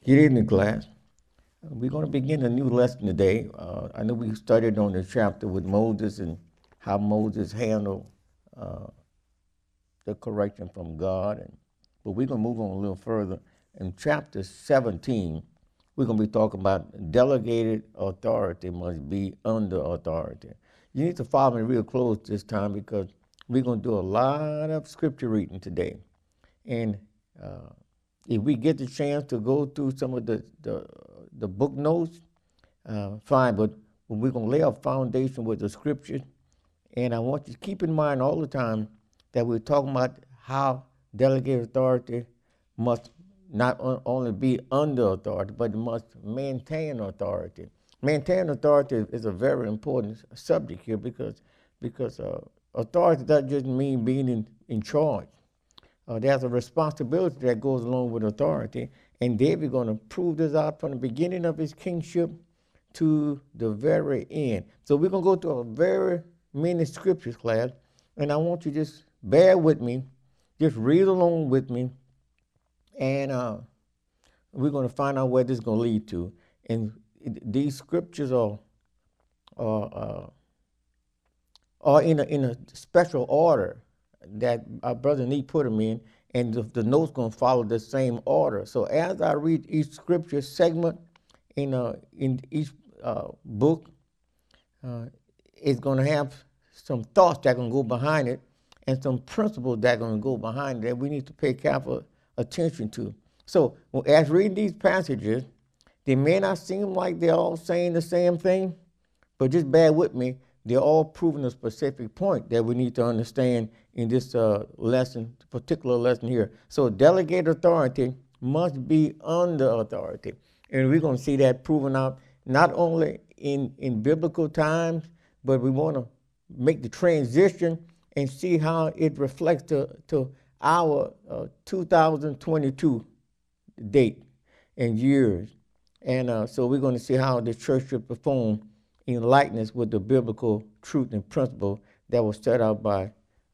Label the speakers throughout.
Speaker 1: Good evening, class. We're going to begin a new lesson today. I know we studied on the chapter with Moses and how Moses handled uh, the correction from God. But we're going to move on a little further. In chapter 17, we're going to be talking about delegated authority must be under authority. You need to follow me real close this time because we're going to do a lot of scripture reading today. And uh, if we get the chance to go through some of the book notes, fine. But we're going to lay a foundation with the scriptures. And I want you to keep in mind all the time that we're talking about how delegated authority must not only be under authority, but it must maintain authority. Maintain authority is a very important subject here because authority doesn't just mean being in charge. There's a responsibility that goes along with authority, and David going to prove this out from the beginning of his kingship to the very end. So we're going to go through a very many scriptures, class, and I want you to just bear with me, just read along with me, and we're going to find out where this is going to lead to. And these scriptures are in a special order that our brother Nee put them in, and the notes going to follow the same order. So as I read each scripture segment in each book, it's going to have some thoughts that are going to go behind it and some principles that are going to go behind it that we need to pay careful attention to. So as reading these passages, they may not seem like they're all saying the same thing, but just bear with me. They're all proving a specific point that we need to understand in this lesson, particular lesson here. So delegated authority must be under authority. And we're going to see that proven out not only in biblical times, but we want to make the transition and see how it reflects to our 2022 date and years. And so we're going to see how the church should perform in likeness with the biblical truth and principle that was set out by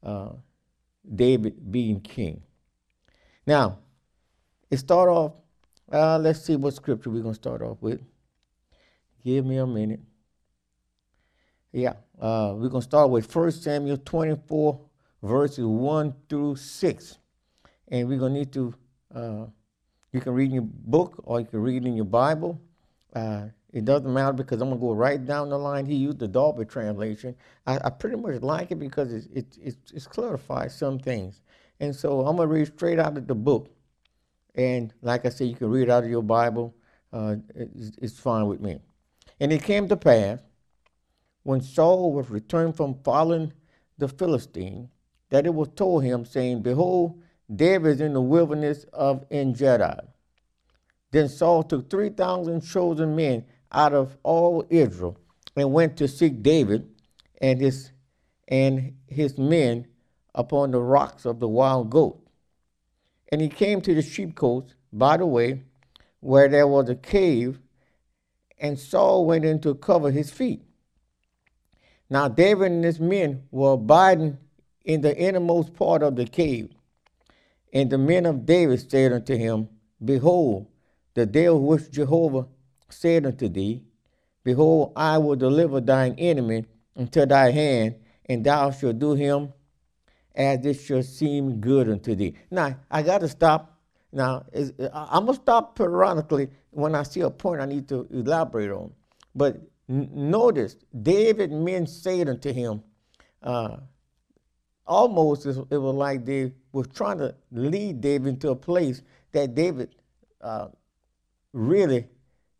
Speaker 1: David being king. Now, it start off, let's see what scripture we're going to start off with. Give me a minute. Yeah, we're going to start with 1 Samuel 24, verses 1 through 6. And we're going to need to, you can read in your book or you can read in your Bible. It doesn't matter because I'm going to go right down the line. He used the Darby translation. I pretty much like it because it's clarified some things. And so I'm going to read straight out of the book. And like I said, you can read out of your Bible. It's fine with me. And it came to pass, when Saul was returned from following the Philistine, that it was told him, saying, Behold, David is in the wilderness of En-Gedi. Then Saul took 3,000 chosen men out of all Israel and went to seek David and his men upon the rocks of the wild goat. And he came to the sheepcotes by the way, where there was a cave, and Saul went in to cover his feet. Now David and his men were abiding in the innermost part of the cave. And the men of David said unto him, Behold, the day of which Jehovah said unto thee, Behold, I will deliver thine enemy into thy hand, and thou shalt do him as it shall seem good unto thee. Now, I got to stop. Now, I'm going to stop periodically when I see a point I need to elaborate on. But notice, David men said unto him, almost it was like they was trying to lead David into a place that David really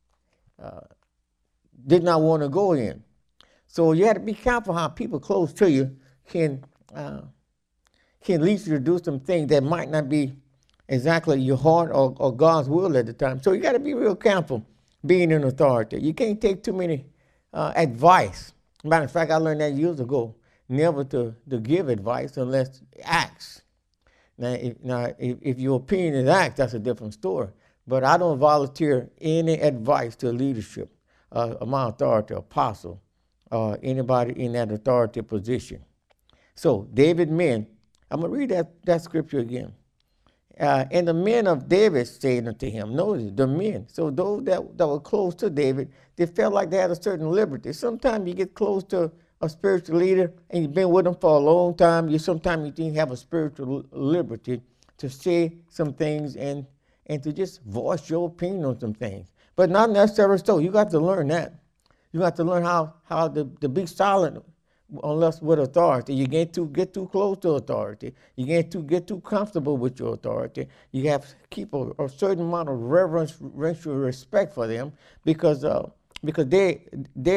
Speaker 1: did not want to go in. So you have to be careful how people close to you can lead you to do some things that might not be exactly your heart or God's will at the time. So you got to be real careful being in authority. You can't take too many advice. Matter of fact, I learned that years ago, never to give advice unless acts. Now, if your opinion is acts, that's a different story. But I don't volunteer any advice to leadership, my authority, apostle, anybody in that authority position. So David men, I'm going to read that scripture again. And the men of David said unto him, notice, the men. So those that were close to David, they felt like they had a certain liberty. Sometimes you get close to a spiritual leader and you've been with them for a long time. Sometimes you think you have a spiritual liberty to say some things and to just voice your opinion on some things. But not necessarily so. You got to learn that. You got to learn how to be silent unless with authority. You get too close to authority. You get too comfortable with your authority. You have to keep a certain amount of reverential respect for them because they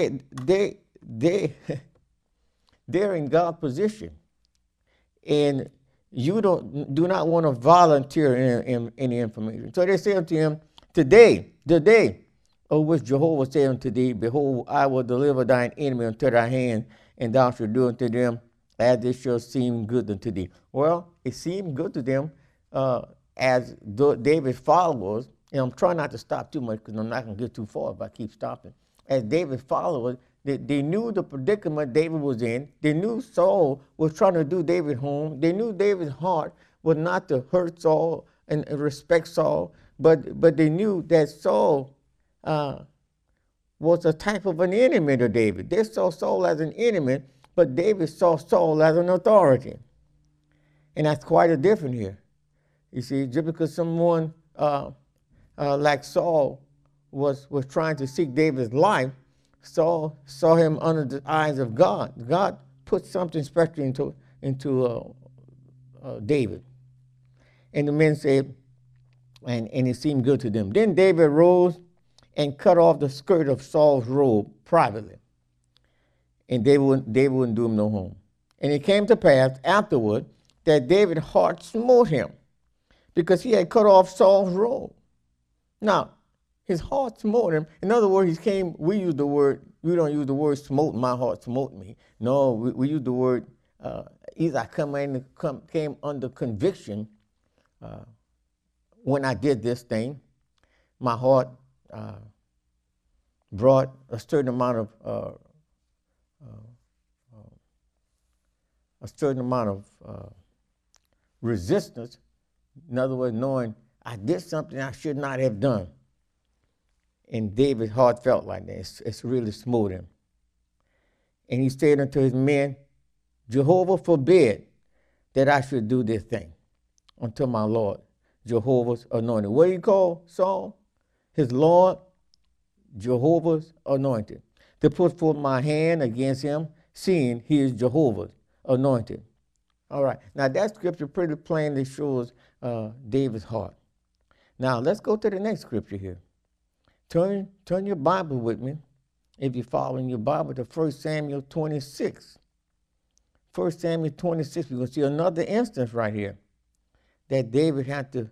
Speaker 1: they're in God's position, and you do not want to volunteer in any information. So they say unto him, Today, the day of which Jehovah said unto thee, Behold, I will deliver thine enemy unto thy hand, and thou shalt do unto them as it shall seem good unto thee. Well, it seemed good to them as David's followers, and I'm trying not to stop too much because I'm not going to get too far if I keep stopping. As David's followers, they knew the predicament David was in. They knew Saul was trying to do David home. They knew David's heart was not to hurt Saul and respect Saul, but they knew that Saul was a type of an enemy to David. They saw Saul as an enemy, but David saw Saul as an authority. And that's quite a difference here. You see, just because someone like Saul was trying to seek David's life, Saul saw him under the eyes of God. God put something special into David. And the men said, and it seemed good to them. Then David rose and cut off the skirt of Saul's robe privately. And David wouldn't do him no harm. And it came to pass afterward that David's heart smote him because he had cut off Saul's robe. Now, his heart smote him. In other words, we don't use the word smote, my heart smote me. No, we use the word, either I came under conviction when I did this thing. My heart brought a certain amount of resistance. In other words, knowing I did something I should not have done. And David's heart felt like that. It's really smote him. And he said unto his men, Jehovah forbid that I should do this thing unto my Lord, Jehovah's anointed. What do you call Saul? His Lord, Jehovah's anointed. To put forth my hand against him, seeing he is Jehovah's anointed. All right. Now that scripture pretty plainly shows David's heart. Now let's go to the next scripture here. Turn your Bible with me, if you're following your Bible, to 1 Samuel 26. 1 Samuel 26, we're going to see another instance right here that David had to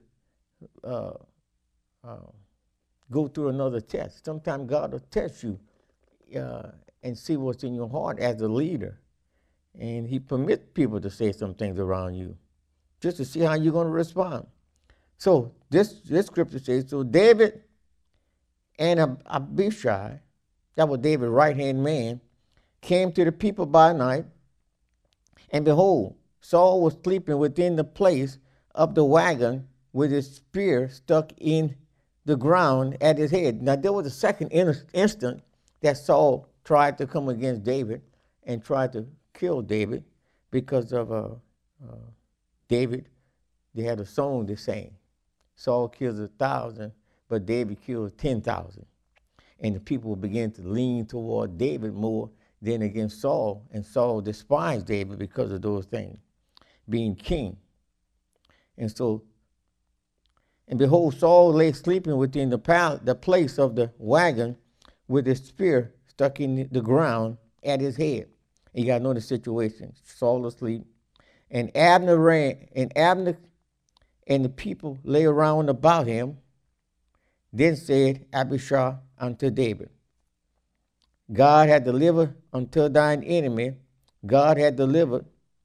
Speaker 1: go through another test. Sometimes God will test you and see what's in your heart as a leader. And he permits people to say some things around you just to see how you're going to respond. So this scripture says, so David and Abishai, that was David's right-hand man, came to the people by night, and behold, Saul was sleeping within the place of the wagon with his spear stuck in the ground at his head. Now, there was a second instant that Saul tried to come against David and tried to kill David because of David. They had a song they sang. Saul kills 1,000, but David kills 10,000. And the people began to lean toward David more than against Saul. And Saul despised David because of those things, being king. And behold, Saul lay sleeping within the place of the wagon with his spear stuck in the ground at his head. And you got to know the situation. Saul asleep. And Abner ran, and Abner and the people lay around about him. Then said Abishai unto David, God had delivered unto thine enemy, God had delivered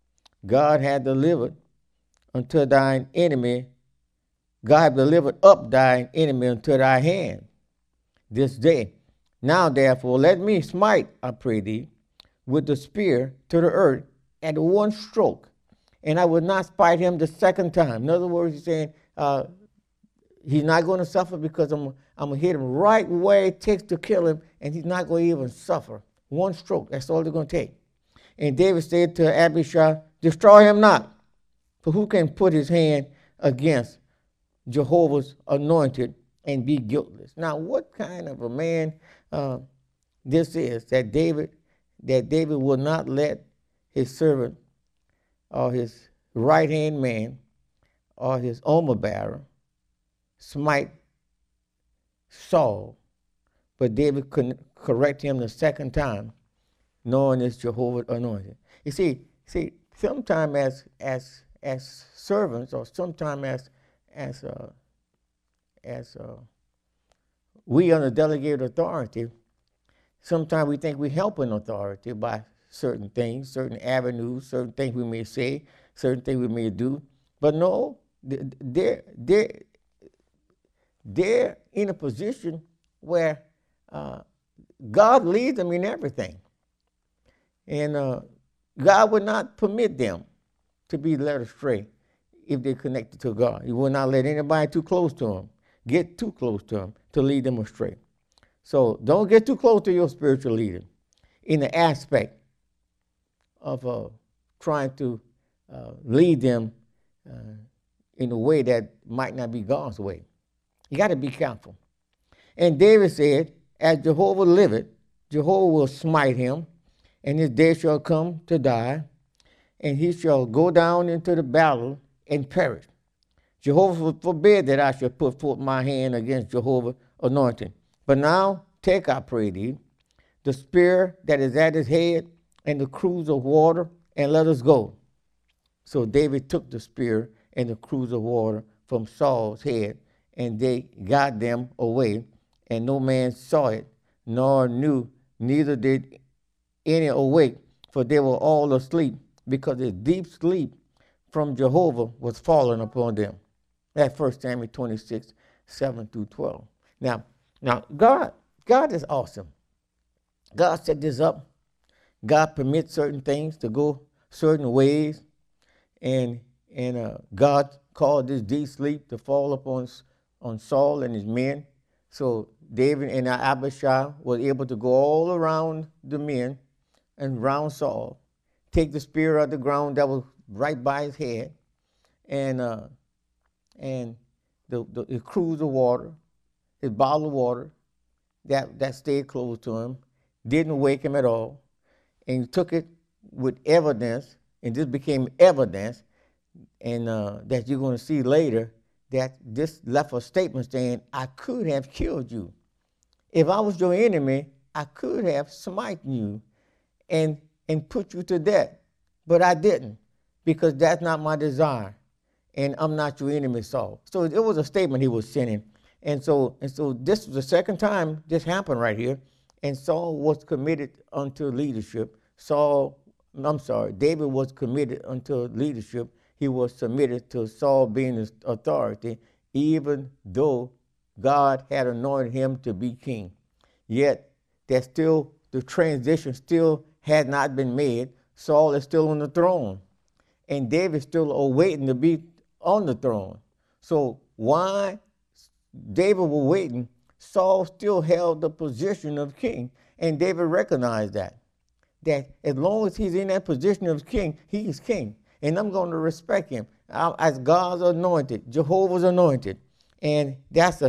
Speaker 1: unto thine enemy, God delivered up thine enemy unto thy hand this day. Now therefore let me smite, I pray thee, with the spear to the earth at one stroke, and I will not spite him the second time. In other words, he's saying, he's not going to suffer because I'm going to hit him right where it takes to kill him, and he's not going to even suffer. One stroke, that's all they're going to take. And David said to Abishai, destroy him not, for who can put his hand against Jehovah's anointed and be guiltless? Now, what kind of a man this is that David will not let his servant or his right-hand man or his armor bearer smite Saul, but David couldn't correct him the second time, knowing it's Jehovah's anointed. You see, sometimes as servants, or sometimes as we under delegated authority, sometimes we think we help in authority by certain things, certain avenues, certain things we may say, certain things we may do. But no, they're in a position where God leads them in everything. And God would not permit them to be led astray if they're connected to God. He will not let anybody too close to him, get too close to him to lead them astray. So don't get too close to your spiritual leader in the aspect of trying to lead them in a way that might not be God's way. You got to be careful. And David said, as Jehovah liveth, Jehovah will smite him, and his day shall come to die, and he shall go down into the battle and perish. Jehovah forbid that I should put forth my hand against Jehovah anointed. But now take, I pray thee, the spear that is at his head and the cruse of water, and let us go. So David took the spear and the cruse of water from Saul's head, and they got them away, and no man saw it, nor knew, neither did any awake, for they were all asleep, because a deep sleep from Jehovah was fallen upon them. That's 1 Samuel 26, 7 through 12. Now God is awesome. God set this up. God permits certain things to go certain ways, and God caused this deep sleep to fall upon Saul and his men. So David and Abishai were able to go all around the men and around Saul, take the spear out of the ground that was right by his head, and the cruse of water, his bottle of water that stayed close to him, didn't wake him at all, and he took it with evidence, and this became evidence, and that you're going to see later, that this left a statement saying, I could have killed you. If I was your enemy, I could have smitten you and put you to death. But I didn't, because that's not my desire. And I'm not your enemy, Saul. So it was a statement he was sending. And so this was the second time this happened right here. And Saul was committed unto leadership. David was committed unto leadership. He was submitted to Saul being his authority, even though God had anointed him to be king. Yet the transition still had not been made. Saul is still on the throne, and David still awaiting to be on the throne. So while David was waiting, Saul still held the position of king, and David recognized that as long as he's in that position of king, he is king. And I'm going to respect him as God's anointed, Jehovah's anointed. And that's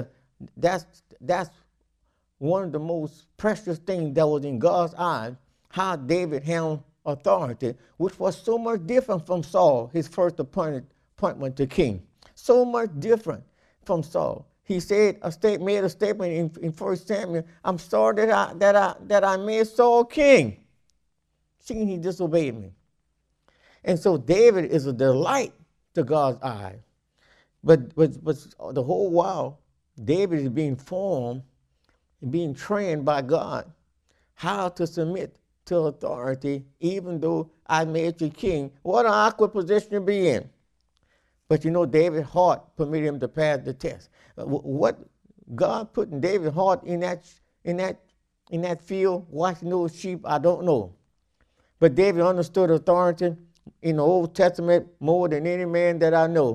Speaker 1: one of the most precious things that was in God's eyes, how David handled authority, which was so much different from Saul, his first appointment to king. So much different from Saul. He made a statement in 1 Samuel, I'm sorry that I made Saul king, seeing he disobeyed me. And so David is a delight to God's eye. But the whole while, David is being formed and being trained by God how to submit to authority, even though I made you king. What an awkward position to be in. But David's heart permitted him to pass the test. What God put in David's heart in that field, watching those sheep, I don't know. But David understood authority in the Old Testament more than any man that I know.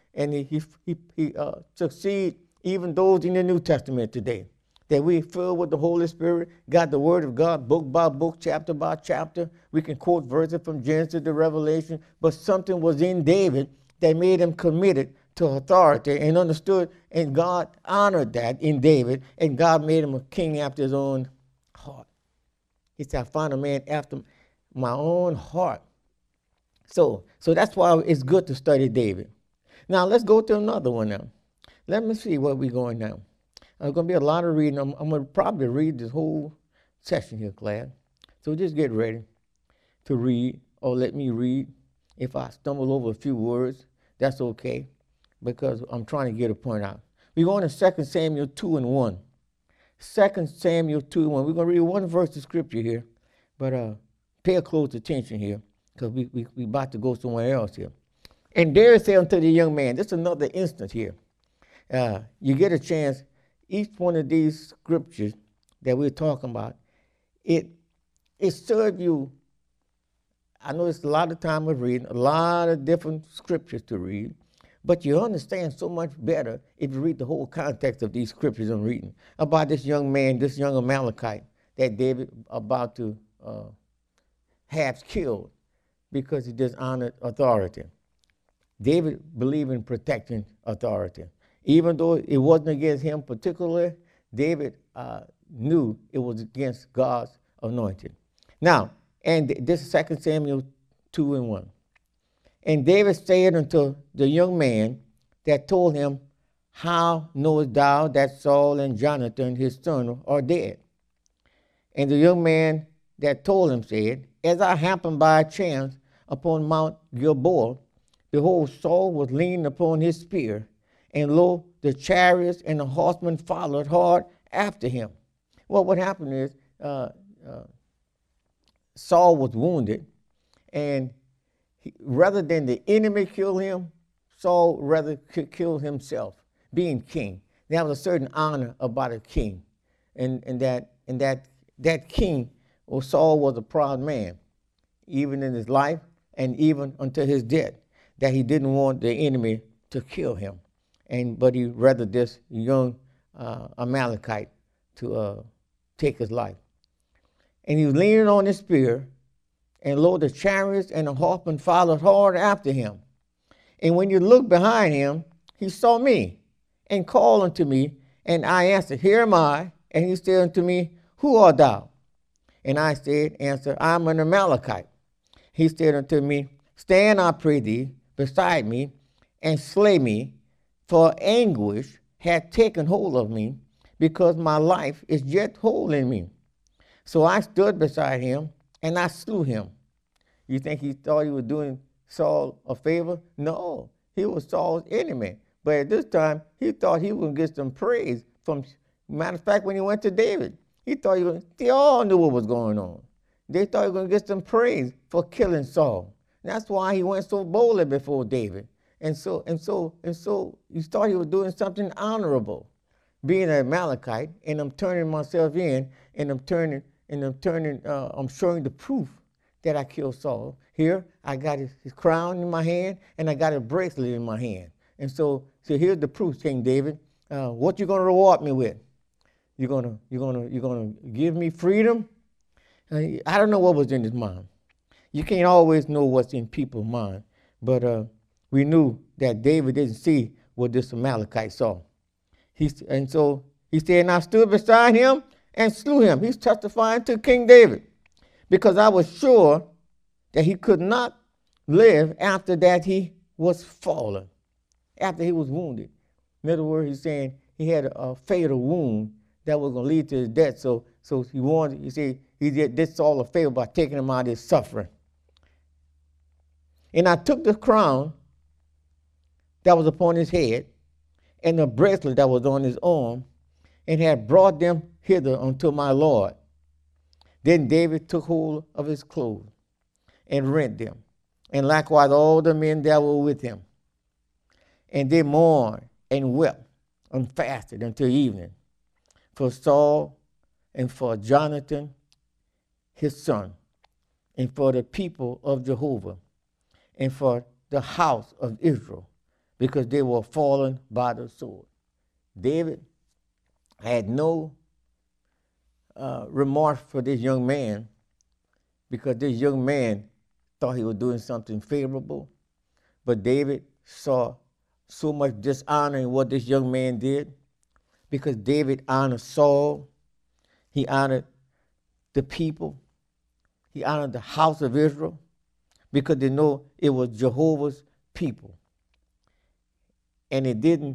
Speaker 1: and he succeed even those in the New Testament today. That we filled with the Holy Spirit, got the Word of God book by book, chapter by chapter. We can quote verses from Genesis to Revelation, but something was in David that made him committed to authority and understood, and God honored that in David, and God made him a king after his own heart. He said, I found a man after my own heart. So that's why it's good to study David. Now let's go to another one now. Let me see where we're going now. There's going to be a lot of reading. I'm going to probably read this whole session here, class. So just get ready to read, or let me read. If I stumble over a few words, that's okay, because I'm trying to get a point out. We're going to 2 Samuel 2 and 1. 2 Samuel 2 and 1. We're going to read one verse of scripture here, but pay a close attention here, because we about to go somewhere else here. And David said unto the young man, this is another instance here. You get a chance, each one of these scriptures that we're talking about, it serves you. I know it's a lot of time of reading, a lot of different scriptures to read, but you understand so much better if you read the whole context of these scriptures I'm reading about this young man, this young Amalekite that David about to have killed because he dishonored authority. David believed in protecting authority. Even though it wasn't against him particularly, David knew it was against God's anointing. Now, and this is 2 Samuel 2 and 1. And David said unto the young man that told him, how knowest thou that Saul and Jonathan his son are dead? And the young man that told him said, as I happened by chance upon Mount Gilboa, behold, Saul was leaning upon his spear, and lo, the chariots and the horsemen followed hard after him. Well, what happened is Saul was wounded, and rather than the enemy kill him, Saul rather kill himself, being king. There was a certain honor about a king, and that king, well, Saul was a proud man, even in his life and even until his death, that he didn't want the enemy to kill him. But he rather this young Amalekite to take his life. And he was leaning on his spear, and lo, the chariots and the horsemen followed hard after him. And when you look behind him, he saw me and called unto me, and I answered, here am I. And he said unto me, who art thou? And I answered, I am an Amalekite. He said unto me, stand, I pray thee, beside me, and slay me, for anguish hath taken hold of me, because my life is yet whole in me. So I stood beside him, and I slew him. You think he thought he was doing Saul a favor? No, he was Saul's enemy. But at this time, he thought he would get some praise from, matter of fact, when he went to David, he thought they all knew what was going on. They thought he was going to get some praise for killing Saul. And that's why he went so boldly before David. And so he thought he was doing something honorable, being an Amalekite, and I'm turning myself in, and I'm showing the proof that I killed Saul. Here, I got his crown in my hand, and I got a bracelet in my hand. And so here's the proof, King David. What you gonna reward me with? You're gonna give me freedom? I don't know what was in his mind. You can't always know what's in people's mind, but we knew that David didn't see what this Amalekite saw. So he said, and I stood beside him and slew him. He's testifying to King David, because I was sure that he could not live after that he was fallen, after he was wounded. In other words, he's saying he had a fatal wound that was going to lead to his death. So he did Saul a favor by taking him out of his suffering. And I took the crown that was upon his head and the bracelet that was on his arm, and had brought them hither unto my Lord. Then David took hold of his clothes and rent them, and likewise all the men that were with him. And they mourned and wept and fasted until evening for Saul and for Jonathan his son, and for the people of Jehovah, and for the house of Israel, because they were fallen by the sword. David had no remorse for this young man because this young man thought he was doing something favorable. But David saw so much dishonor in what this young man did because David honored Saul. He honored the people. He honored the house of Israel because they know it was Jehovah's people. And it didn't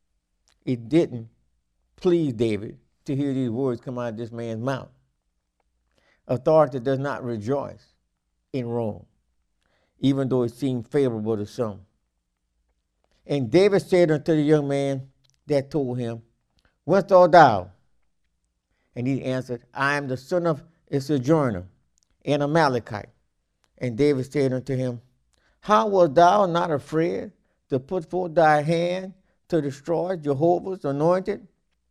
Speaker 1: please David to hear these words come out of this man's mouth. Authority does not rejoice in Rome, even though it seemed favorable to some. And David said unto the young man that told him, Whence art thou? And he answered, I am the son of a sojourner, an Amalekite. And David said unto him, How wast thou not afraid to put forth thy hand to destroy Jehovah's anointed?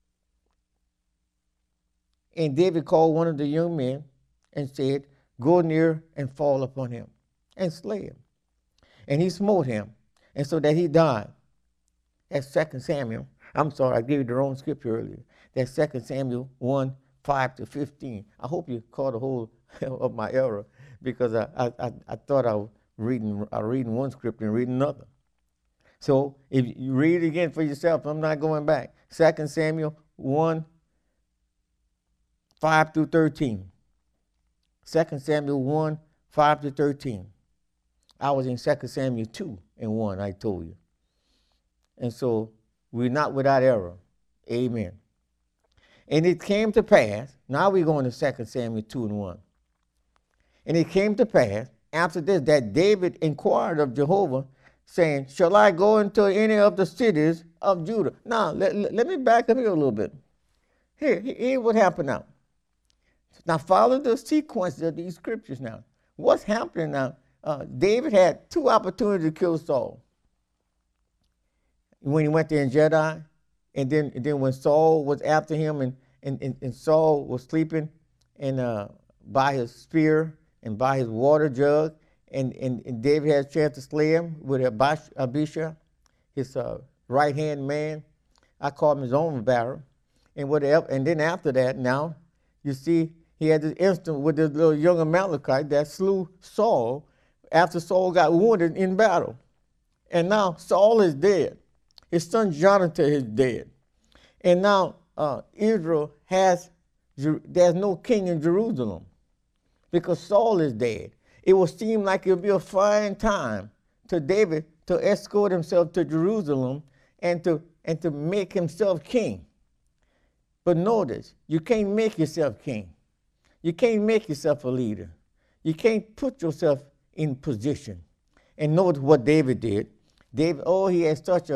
Speaker 1: And David called one of the young men and said, Go near and fall upon him and slay him. And he smote him, and so that he died. That's 2 Samuel. I'm sorry, I gave you the wrong scripture earlier. That's 2 Samuel 1, 5-15. I hope you caught the whole of my error because I thought I was reading one scripture and reading another. So if you read it again for yourself, I'm not going back. 2 Samuel 1, 5-13. 2 Samuel 1, 5-13. I was in 2 Samuel 2 and 1, I told you. And so we're not without error. Amen. And it came to pass, now we're going to 2 Samuel 2 and 1. And it came to pass after this that David inquired of Jehovah, saying, Shall I go into any of the cities of Judah? Now, let me back up here a little bit. Here what happened now. Now, follow the sequence of these scriptures now. What's happening now? David had two opportunities to kill Saul. When he went to En-Gedi, and then when Saul was after him, and Saul was sleeping and by his spear and by his water jug, and David had a chance to slay him with Abishai, his right-hand man. I call him his own bearer. And then after that, now, you see, he had this incident with this little young Amalekite that slew Saul after Saul got wounded in battle. And now Saul is dead. His son Jonathan is dead. And now Israel there's no king in Jerusalem because Saul is dead. It would seem like it would be a fine time to David to escort himself to Jerusalem and to make himself king. But notice, you can't make yourself king. You can't make yourself a leader. You can't put yourself in position. And notice what David did. David, he had such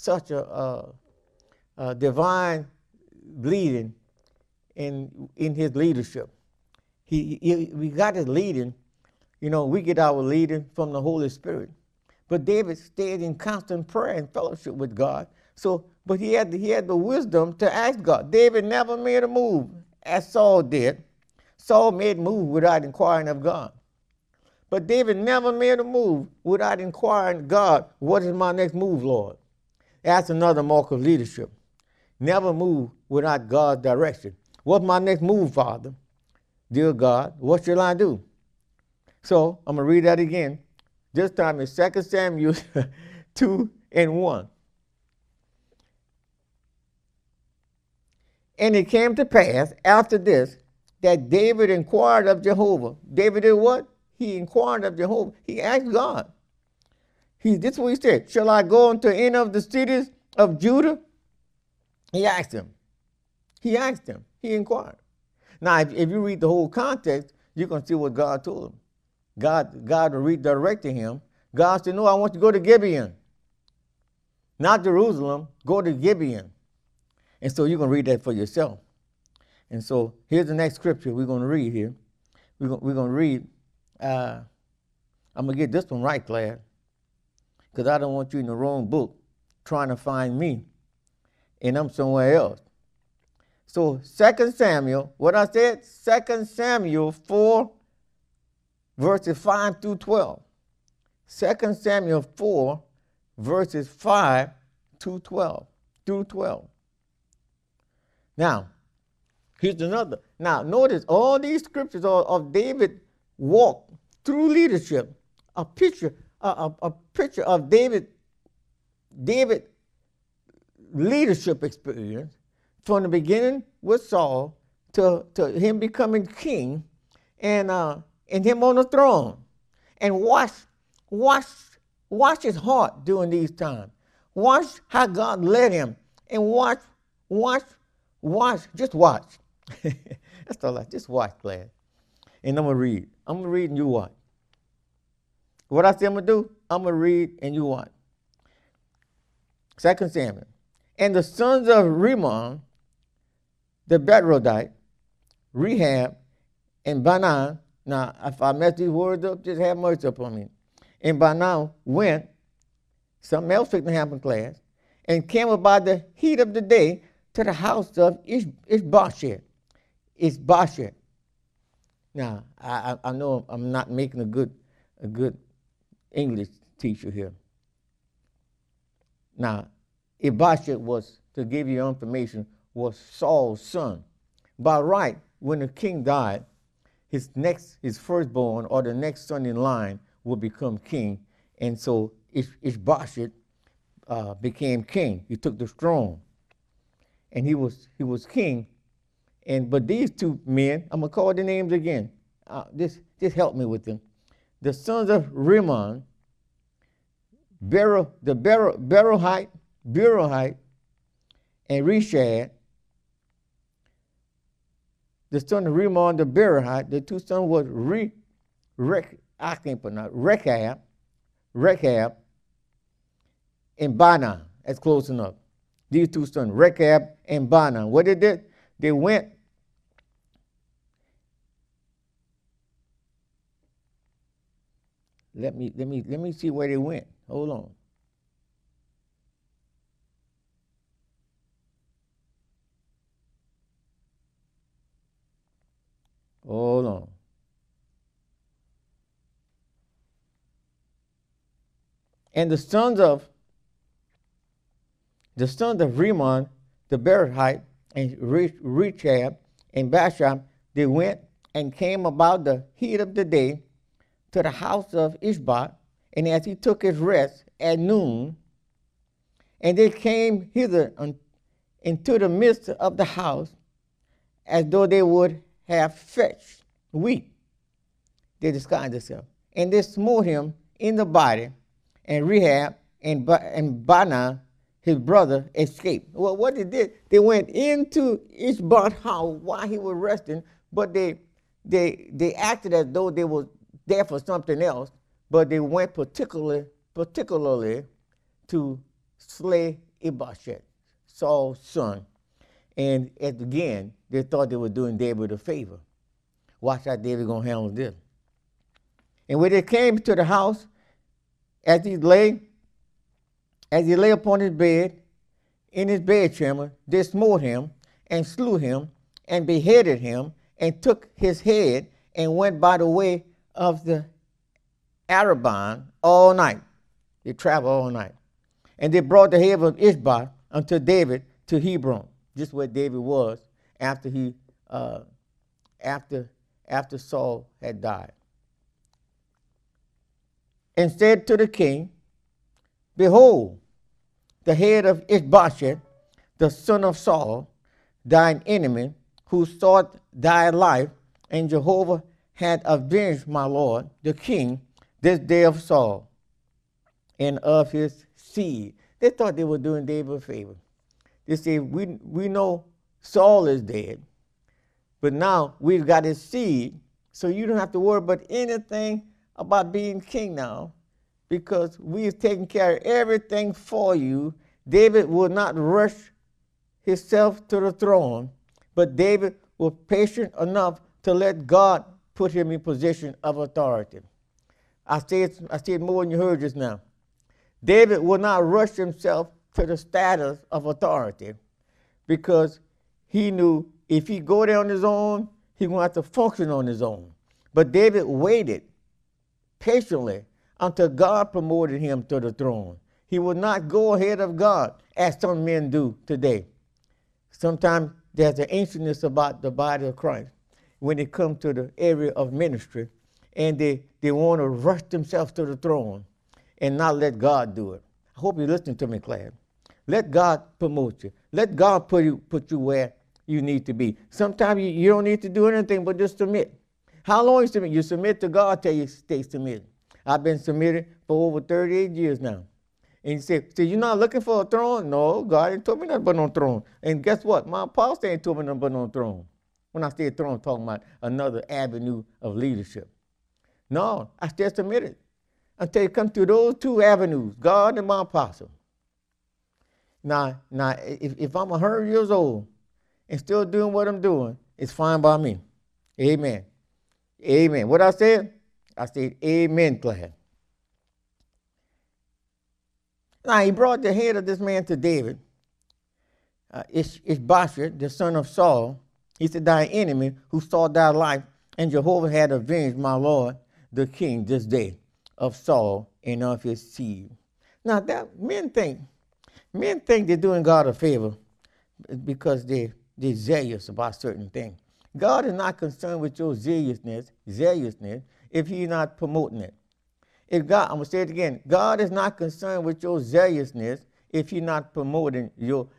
Speaker 1: a divine leading in his leadership. We got his leading. We get our leading from the Holy Spirit. But David stayed in constant prayer and fellowship with God. But he had the wisdom to ask God. David never made a move as Saul did. Saul made a move without inquiring of God. But David never made a move without inquiring God, what is my next move, Lord? That's another mark of leadership. Never move without God's direction. What's my next move, Father? Dear God, what shall I do? So I'm going to read that again. This time it's 2 Samuel 2 and 1. And it came to pass after this that David inquired of Jehovah. David did what? He inquired of Jehovah. He asked God. This is what he said. Shall I go into any of the cities of Judah? He asked him. He inquired. Now, if you read the whole context, you're going to see what God told him. God redirected him. God said, no, I want you to go to Gibeon. Not Jerusalem. Go to Gibeon. And so you're going to read that for yourself. And so here's the next scripture we're going to read here. We're going to read. I'm going to get this one right, Claire, because I don't want you in the wrong book trying to find me, and I'm somewhere else. So 2 Samuel, what I said, 2 Samuel 4, verses 5 through 12. 2 Samuel 4, verses 5 to 12 through 12. Now, here's another. Now, notice all these scriptures are of David walk through leadership. A picture of David leadership experience from the beginning with Saul to him becoming king and him on the throne. And watch his heart during these times. Watch how God led him. And watch. Just watch. That's all just watch, class. And I'm going to read. I'm going to read and you watch. What I say I'm going to do, I'm going to read and you watch. 2 Samuel. And the sons of Rimmon, the Beerothite, Rehab, and Baanah. Now, if I mess these words up, just have mercy upon me. And Baanah went, something else fixing to happen, class, and came about the heat of the day to the house of Ishbosheth. Now, I know I'm not making a good English teacher here. Now, Ishbosheth was, to give you information, was Saul's son. By right, when the king died, his firstborn or the next son in line will become king. And so Ishbosheth became king. He took the throne. And he was king. But these two men, I'm going to call the names again. Just help me with them. The sons of Rimmon, Beerothite, and Reshad. The son of Rimmon, the Beerothite, the two sons was Rechab, and Baanah. That's close enough. These two sons, Rechab and Baanah. What they did? They went. Let me see where they went. Hold on. Hold on. And the sons of Rimmon, the Beerothite, and Rechab and Baasha, they went and came about the heat of the day to the house of Ishbosheth, and as he took his rest at noon, and they came hither into the midst of the house, as though they would have fetched wheat. They disguised themselves. And they smote him in the body, and Rehab and Baanah, his brother, escaped. Well, what they did, they went into Ishbosheth's house while he was resting, but they acted as though they were there for something else, but they went particularly to slay Ishbosheth, Saul's son. And again, they thought they were doing David a favor. Watch how David gonna handle this. And when they came to the house, as he lay upon his bed, in his bedchamber, they smote him and slew him and beheaded him and took his head and went by the way of the Arabah all night. They traveled all night. And they brought the head of Ishbosheth unto David to Hebron, just where David was after Saul had died. And said to the king, behold, the head of Ishbosheth, the son of Saul, thine enemy, who sought thy life, and Jehovah had avenged my lord, the king, this day of Saul, and of his seed. They thought they were doing David a favor. They said, we know Saul is dead, but now we've got his seed, so you don't have to worry about anything about being king now, because we've taken care of everything for you. David would not rush himself to the throne, but David was patient enough to let God put him in position of authority. I said more than you heard just now. David would not rush himself to the status of authority because he knew if he go there on his own, he going to have to function on his own. But David waited patiently until God promoted him to the throne. He will not go ahead of God as some men do today. Sometimes there's an anxiousness about the body of Christ when it comes to the area of ministry, and they want to rush themselves to the throne and not let God do it. I hope you're listening to me, class. Let God promote you. Let God put you where you need to be. Sometimes you don't need to do anything but just submit. How long you submit? You submit to God till you stay submitted. I've been submitted for over 38 years now. And you say, you're not looking for a throne? No, God ain't told me nothing but no throne. And guess what? My apostle ain't told me nothing but no throne. When I say throne, I'm talking about another avenue of leadership. No, I stay submitted until you come through those two avenues, God and my apostle. Now, if I'm 100 years old and still doing what I'm doing, it's fine by me. Amen. Amen. What I said? I said, amen, class. Now, he brought the head of this man to David, Ishbosheth, the son of Saul. He said, thy enemy who sought thy life, and Jehovah had avenged my lord, the king, this day of Saul and of his seed. Now, that men think they're doing God a favor because they're zealous about certain things. God is not concerned with your zealousness if he's not promoting it. I'm going to say it again. God is not concerned with your zealousness if you're not promoting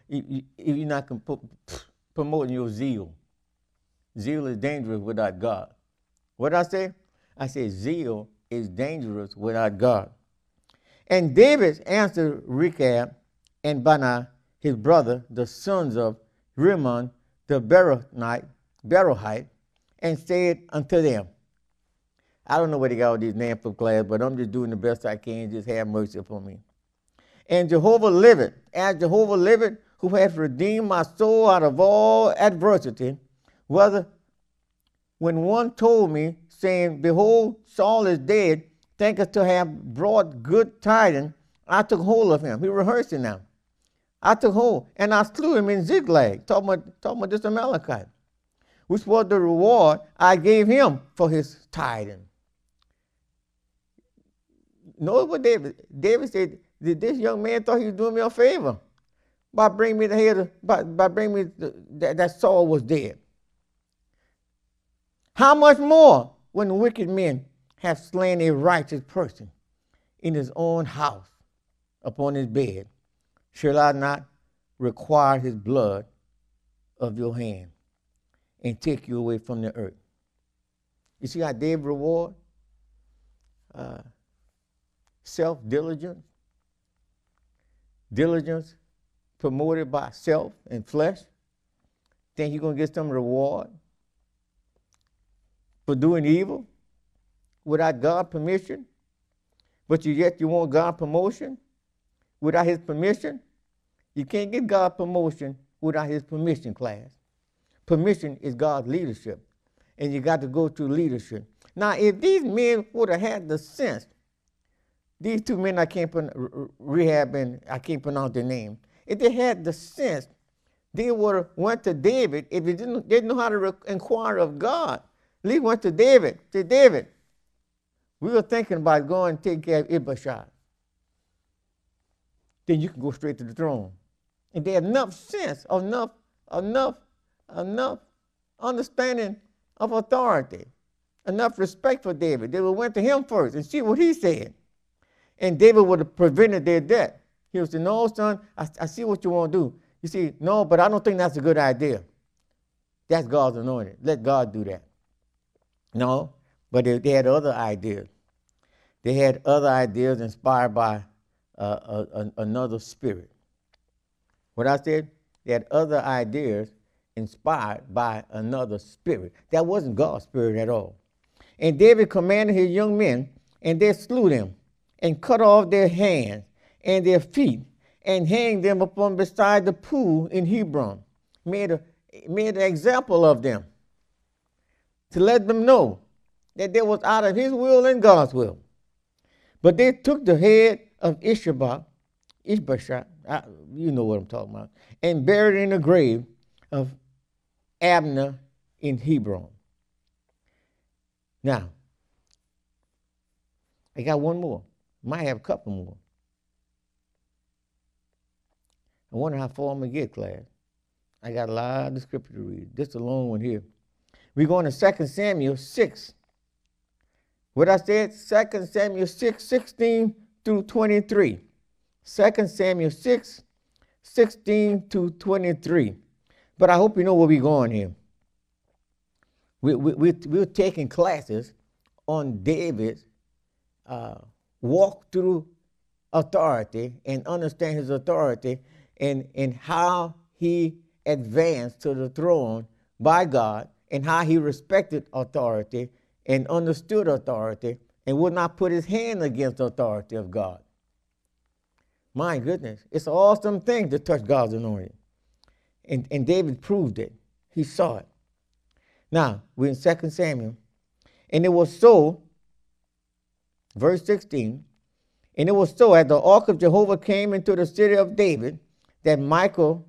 Speaker 1: promoting your zeal. Zeal is dangerous without God. What did I say? I said zeal is dangerous without God. And David answered Rechab and Baanah, his brother, the sons of Rimmon the Berothite, and said unto them, I don't know where they got all these names from, class, but I'm just doing the best I can. Just have mercy upon me. And Jehovah liveth, as Jehovah liveth, who hath redeemed my soul out of all adversity, whether when one told me, saying, behold, Saul is dead, thinketh to have brought good tidings, I took hold of him. He rehearsing now. I took hold, and I slew him in Ziklag, talking about this Amalekite, which was the reward I gave him for his tidings. Notice what David said, this young man thought he was doing me a favor by bringing me the head by bringing me that Saul was dead. How much more when wicked men have slain a righteous person in his own house upon his bed, shall I not require his blood of your hand and take you away from the earth? You see how David reward self-diligence, diligence promoted by self and flesh. Think you're going to get some reward for doing evil without God's permission, but yet you want God's promotion without his permission? You can't get God's promotion without his permission, class. Permission is God's leadership, and you got to go through leadership. Now, if these men would have had the sense, these two men Rechab and I can't pronounce their name, if they had the sense, they would have went to David. If they didn't know how to inquire of God, at least went to David. Say, David, we were thinking about going and taking care of Ishbosheth. Then you can go straight to the throne. And they had enough sense, enough understanding of authority, enough respect for David. They would went to him first and see what he said. And David would have prevented their death. He would say, no, son, I see what you want to do. You see, no, but I don't think that's a good idea. That's God's anointed. Let God do that. No, but they had other ideas. They had other ideas inspired by another spirit. What I said, they had other ideas inspired by another spirit. That wasn't God's spirit at all. And David commanded his young men, and they slew them, and cut off their hands and their feet, and hanged them upon beside the pool in Hebron. Made an example of them to let them know that they was out of his will and God's will. But they took the head of Ishbosheth, you know what I'm talking about, and buried it in the grave of Abner in Hebron. Now, I got one more. Might have a couple more. I wonder how far I'm going to get, class. I got a lot of scripture to read. Just a long one here. We're going to 2 Samuel 6. What I said, 2 Samuel 6, 16 through 23. 2 Samuel 6, 16 to 23. But I hope you know where we're going here. We're taking classes on David's walk through authority and understand his authority and how he advanced to the throne by God and how he respected authority and understood authority and would not put his hand against the authority of God. My goodness, it's an awesome thing to touch God's anointing. And David proved it. He saw it. Now, we're in 2 Samuel. And it was so, verse 16, and it was so as the ark of Jehovah came into the city of David that Michal,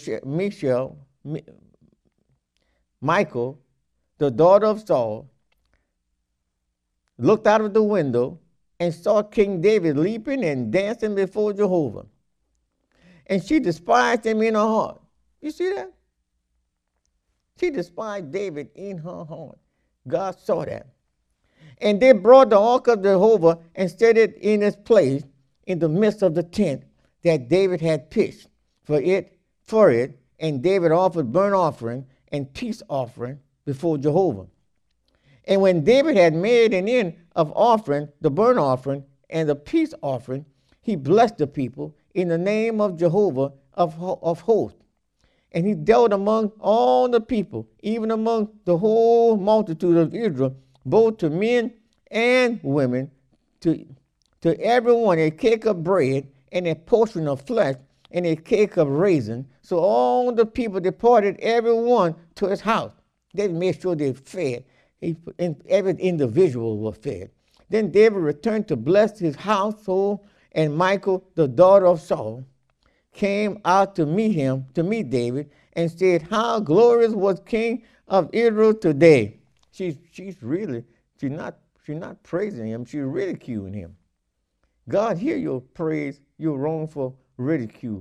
Speaker 1: the daughter of Saul, looked out of the window and saw King David leaping and dancing before Jehovah. And she despised him in her heart. You see that? She despised David in her heart. God saw that. And they brought the ark of Jehovah and set it in its place in the midst of the tent that David had pitched for it, and David offered burnt offering and peace offering before Jehovah. And when David had made an end of offering the burnt offering and the peace offering, he blessed the people in the name of Jehovah of hosts. And he dealt among all the people, even among the whole multitude of Israel, both to men and women, to everyone a cake of bread and a portion of flesh and a cake of raisin. So all the people departed, everyone to his house. They made sure they fed. Every individual was fed. Then David returned to bless his household, and Michal, the daughter of Saul, came out to meet David, and said, "How glorious was King of Israel today." She's not praising him, she's ridiculing him. God, hear your praise, your wrongful ridicule.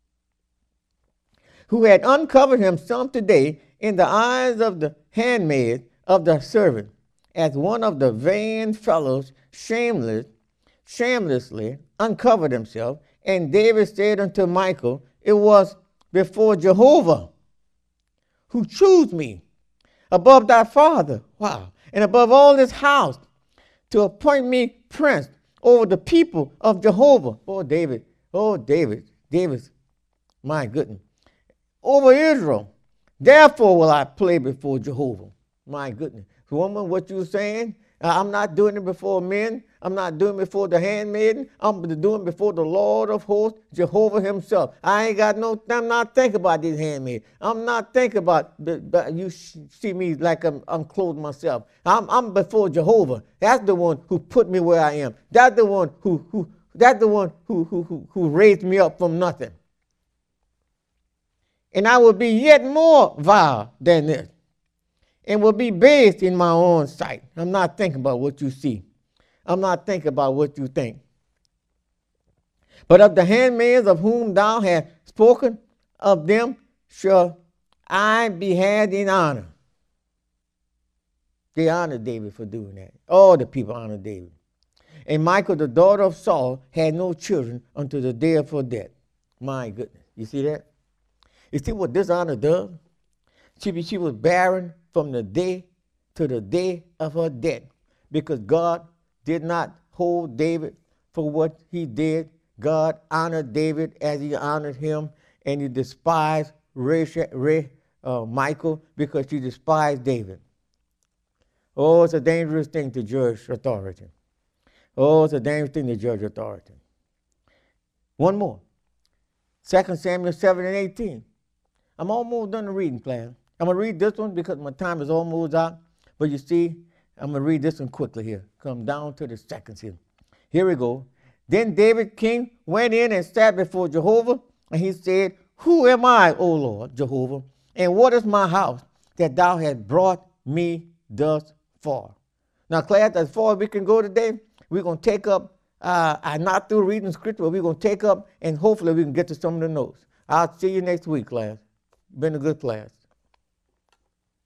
Speaker 1: Who had uncovered himself today in the eyes of the handmaid of the servant, as one of the vain fellows shamelessly uncovered himself. And David said unto Michal, "It was before Jehovah who chose me above thy father," wow, "and above all this house, to appoint me prince over the people of Jehovah." David, my goodness, "over Israel. Therefore will I play before Jehovah." My goodness. Woman, what you saying? I'm not doing it before men. I'm not doing it before the handmaiden. I'm doing it before the Lord of hosts, Jehovah himself. I'm not thinking about this handmaid. I'm not thinking about, you see me like I'm clothed myself. I'm before Jehovah. That's the one who put me where I am. That's the one who raised me up from nothing. And I will be yet more vile than this, and will be based in my own sight. I'm not thinking about what you see. I'm not thinking about what you think. But of the handmaids of whom thou hast spoken, of them shall I be had in honor. They honored David for doing that. All the people honored David. And Michal, the daughter of Saul, had no children until the day of her death. My goodness. You see that? You see what dishonor does? She was barren from the day to the day of her death, because God did not hold David for what he did. God honored David as he honored him, and he despised Michal because she despised David. Oh, it's a dangerous thing to judge authority. Oh, it's a dangerous thing to judge authority. One more. 2 Samuel 7 and 18. I'm almost done the reading plan. I'm going to read this one because my time is almost out. But you see, I'm going to read this one quickly here. Come down to the seconds here. Here we go. Then David king went in and sat before Jehovah, and he said, "Who am I, O Lord, Jehovah, and what is my house that thou hast brought me thus far?" Now, class, as far as we can go today, we're going to take up, I'm not through reading scripture, but we're going to take up, and hopefully we can get to some of the notes. I'll see you next week, class. Been a good class.